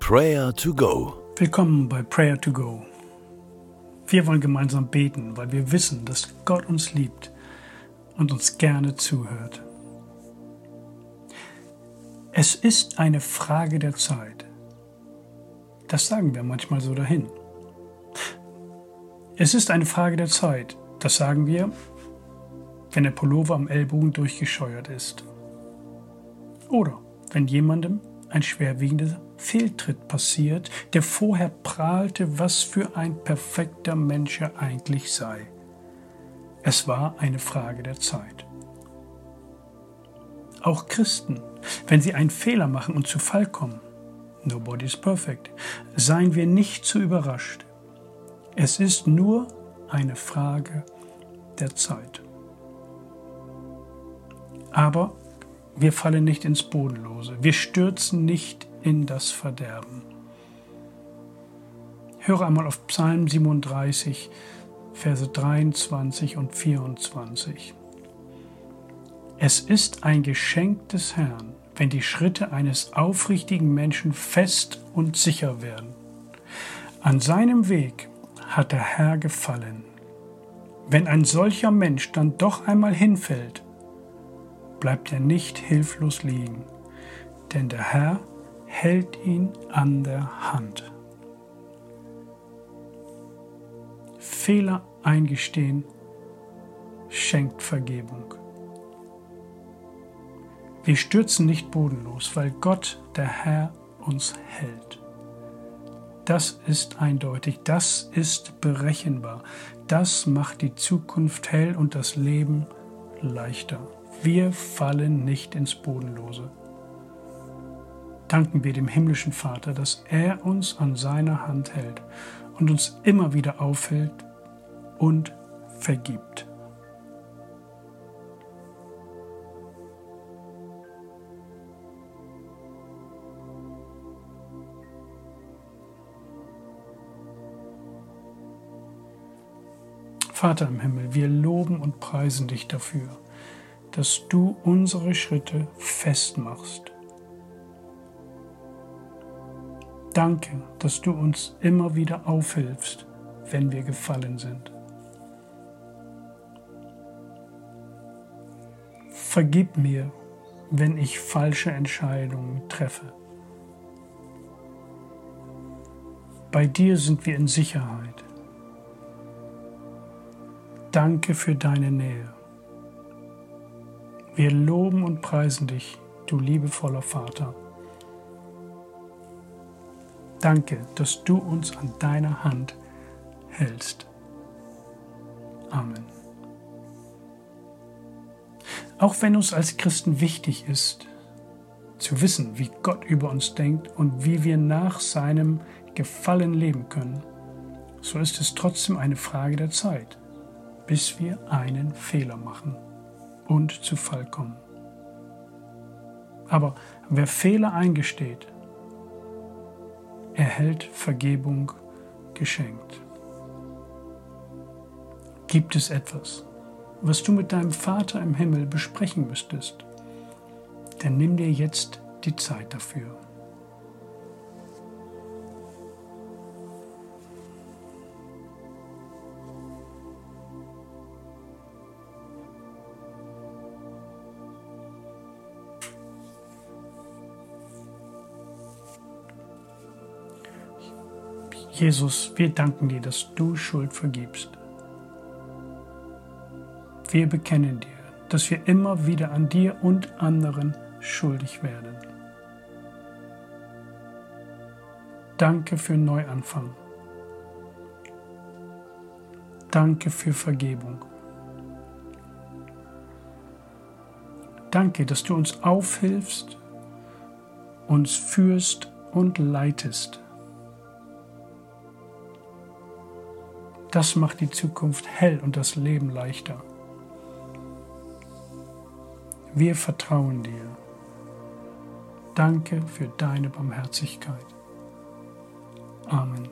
Prayer to Go. Willkommen bei Prayer to Go. Wir wollen gemeinsam beten, weil wir wissen, dass Gott uns liebt und uns gerne zuhört. Es ist eine Frage der Zeit. Das sagen wir manchmal so dahin. Es ist eine Frage der Zeit. Das sagen wir, wenn der Pullover am Ellbogen durchgescheuert ist. Oder wenn jemandem ein schwerwiegender Fehltritt passiert, der vorher prahlte, was für ein perfekter Mensch er eigentlich sei. Es war eine Frage der Zeit. Auch Christen, wenn sie einen Fehler machen und zu Fall kommen, nobody is perfect, seien wir nicht zu überrascht. Es ist nur eine Frage der Zeit. Aber wir fallen nicht ins Bodenlose. Wir stürzen nicht in das Verderben. Höre einmal auf Psalm 37, Verse 23 und 24. Es ist ein Geschenk des Herrn, wenn die Schritte eines aufrichtigen Menschen fest und sicher werden. An seinem Weg hat der Herr gefallen. Wenn ein solcher Mensch dann doch einmal hinfällt, bleibt er nicht hilflos liegen, denn der Herr hält ihn an der Hand. Fehler eingestehen schenkt Vergebung. Wir stürzen nicht bodenlos, weil Gott, der Herr, uns hält. Das ist eindeutig, das ist berechenbar, das macht die Zukunft hell und das Leben leichter. Wir fallen nicht ins Bodenlose. Danken wir dem himmlischen Vater, dass er uns an seiner Hand hält und uns immer wieder aufhält und vergibt. Vater im Himmel, wir loben und preisen dich dafür, dass du unsere Schritte festmachst. Danke, dass du uns immer wieder aufhilfst, wenn wir gefallen sind. Vergib mir, wenn ich falsche Entscheidungen treffe. Bei dir sind wir in Sicherheit. Danke für deine Nähe. Wir loben und preisen dich, du liebevoller Vater. Danke, dass du uns an deiner Hand hältst. Amen. Auch wenn uns als Christen wichtig ist, zu wissen, wie Gott über uns denkt und wie wir nach seinem Gefallen leben können, so ist es trotzdem eine Frage der Zeit, bis wir einen Fehler machen und zu Fall kommen. Aber wer Fehler eingesteht, erhält Vergebung geschenkt. Gibt es etwas, was du mit deinem Vater im Himmel besprechen müsstest, dann nimm dir jetzt die Zeit dafür. Jesus, wir danken dir, dass du Schuld vergibst. Wir bekennen dir, dass wir immer wieder an dir und anderen schuldig werden. Danke für Neuanfang. Danke für Vergebung. Danke, dass du uns aufhilfst, uns führst und leitest. Das macht die Zukunft hell und das Leben leichter. Wir vertrauen dir. Danke für deine Barmherzigkeit. Amen.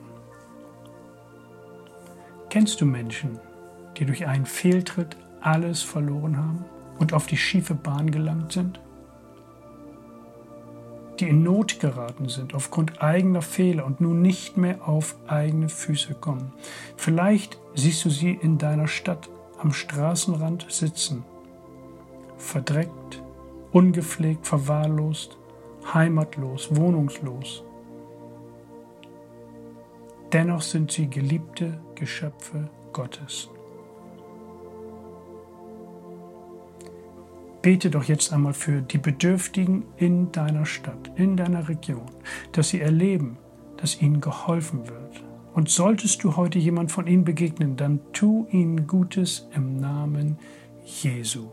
Kennst du Menschen, die durch einen Fehltritt alles verloren haben und auf die schiefe Bahn gelangt sind? die in Not geraten sind aufgrund eigener Fehler und nun nicht mehr auf eigene Füße kommen. Vielleicht siehst du sie in deiner Stadt am Straßenrand sitzen, verdreckt, ungepflegt, verwahrlost, heimatlos, wohnungslos. Dennoch sind sie geliebte Geschöpfe Gottes. Bete doch jetzt einmal für die Bedürftigen in deiner Stadt, in deiner Region, dass sie erleben, dass ihnen geholfen wird. Und solltest du heute jemand von ihnen begegnen, dann tu ihnen Gutes im Namen Jesu.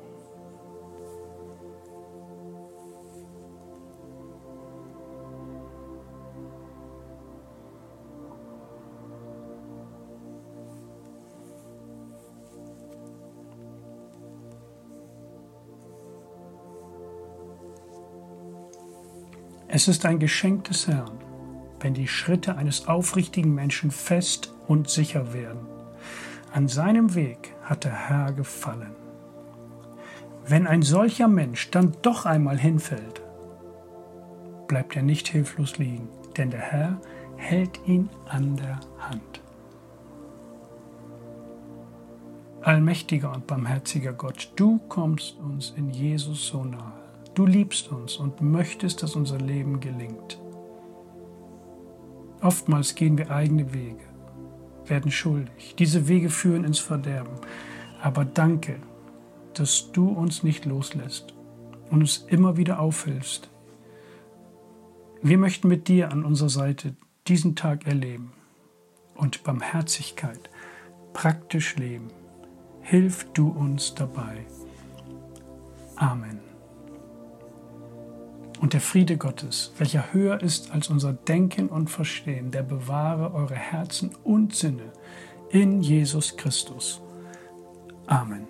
Es ist ein Geschenk des Herrn, wenn die Schritte eines aufrichtigen Menschen fest und sicher werden. An seinem Weg hat der Herr gefallen. Wenn ein solcher Mensch dann doch einmal hinfällt, bleibt er nicht hilflos liegen, denn der Herr hält ihn an der Hand. Allmächtiger und barmherziger Gott, du kommst uns in Jesus so nahe. Du liebst uns und möchtest, dass unser Leben gelingt. Oftmals gehen wir eigene Wege, werden schuldig. Diese Wege führen ins Verderben. Aber danke, dass du uns nicht loslässt und uns immer wieder aufhilfst. Wir möchten mit dir an unserer Seite diesen Tag erleben und Barmherzigkeit praktisch leben. Hilf du uns dabei. Amen. Und der Friede Gottes, welcher höher ist als unser Denken und Verstehen, der bewahre eure Herzen und Sinne in Jesus Christus. Amen.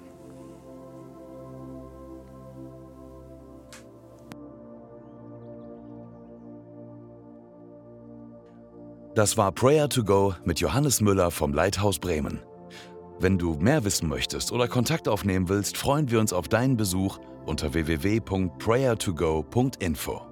Das war Prayer to Go mit Johannes Müller vom Lighthouse Bremen. Wenn du mehr wissen möchtest oder Kontakt aufnehmen willst, freuen wir uns auf deinen Besuch unter www.prayertogo.info.